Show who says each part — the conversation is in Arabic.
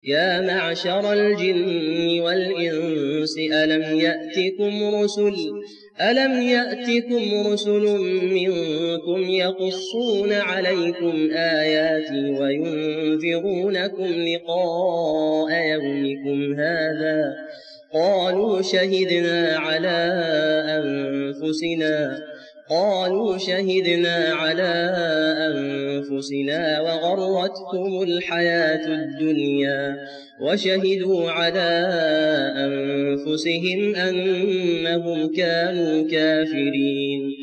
Speaker 1: يا معشر الجن والإنس ألم يأتكم رسل منكم يقصون عليكم آياتي وينذرونكم لقاء يومكم هذا قالوا شهدنا على أنفسنا وغرتهم الحياة الدنيا وشهدوا على أنفسهم أنهم كانوا كافرين